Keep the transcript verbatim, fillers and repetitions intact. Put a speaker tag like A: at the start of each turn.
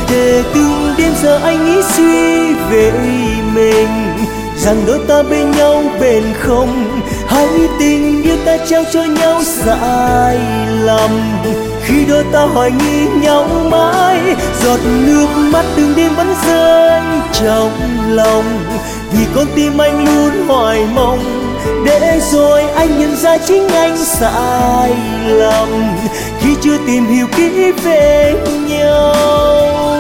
A: để từng đêm giờ anh nghĩ suy về mình, rằng đôi ta bên nhau bền không, hay tình yêu ta trao cho nhau sai lầm. Khi đôi ta hoài nghi nhau mãi, giọt nước mắt từng đêm vẫn rơi trong lòng, vì con tim anh luôn hoài mong. Để rồi anh nhận ra chính anh sai lầm, khi chưa tìm hiểu kỹ về nhau.